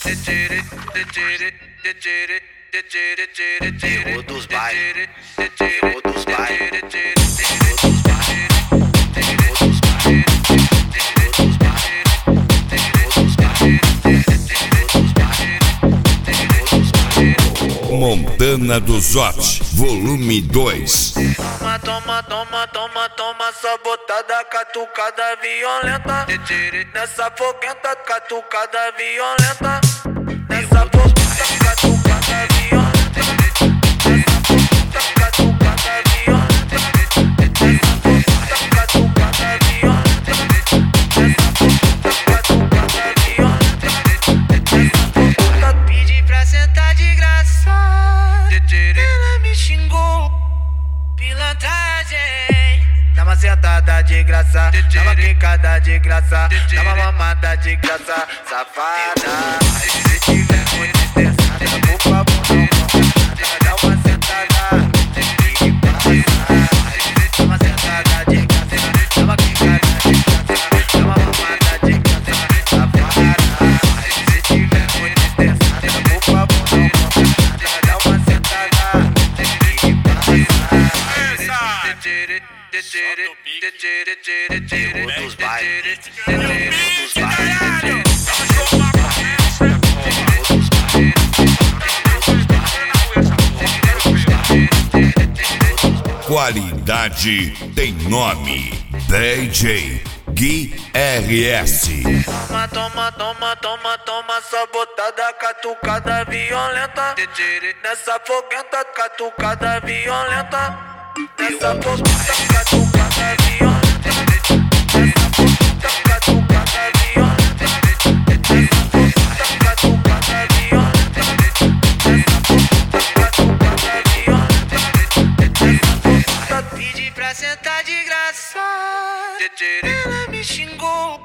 Terror dos bailes, terror dos bailes, Montana do Zote, volume 2. Toma, toma, toma, toma, toma, sabotada, catucada violenta. Nessa foguenta, catucada violenta. Nessa foguenta, catucada violenta. Nessa foguenta, catucada violenta. Nessa foguenta, catucada violenta. Nessa foguenta, catucada violenta. Nessa foguenta, pedi pra sentar de graça. Ela me xingou, pilantragem. Dá uma sentada de graça, dá uma quicada de graça, dá uma mamada de graça, safada. Se tiver muito estressada, por favor não conversa. Dá uma sentada de graça, dá uma sentada de graça, dá uma quicada de graça, dá uma mamada de graça, safada. Se tiver muito estressada, por favor não conversa. Dá uma sentada de graça. Terror dos bailes, terror dos bailes. Qualidade tem nome. DJ Gui RS. Toma, toma, toma, toma, toma, sabotada, catucada violenta. Nessa foguenta, catucada violenta. Nessa foguenta, catucada violenta. Nessa foguenta, catucada violenta. Nessa foguenta, catucada violenta. Nessa foguenta, catucada violenta. Nessa foguenta, pedi pra sentar de graça. Ela me xingou,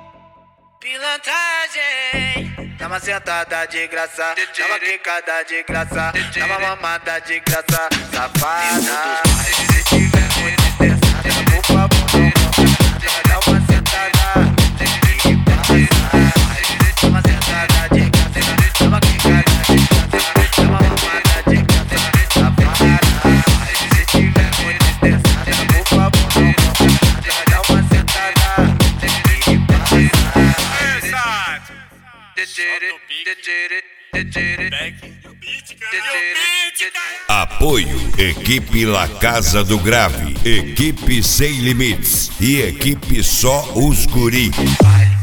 pilantragem. Dá uma sentada de graça, dá uma quicada de graça, dá uma mamada de graça, safada. Se tiver muito estressada, por favor não conversa. Dá uma sentada de graça, dá uma sentada de graça, dá uma quicada de graça, dá uma mamada de graça, safada. Se tiver muito estressada, por favor não conversa. Dá uma sentada de graça. Apoio Equipe La Casa do Grave, Equipe Sem Limites e Equipe Só Os Guri.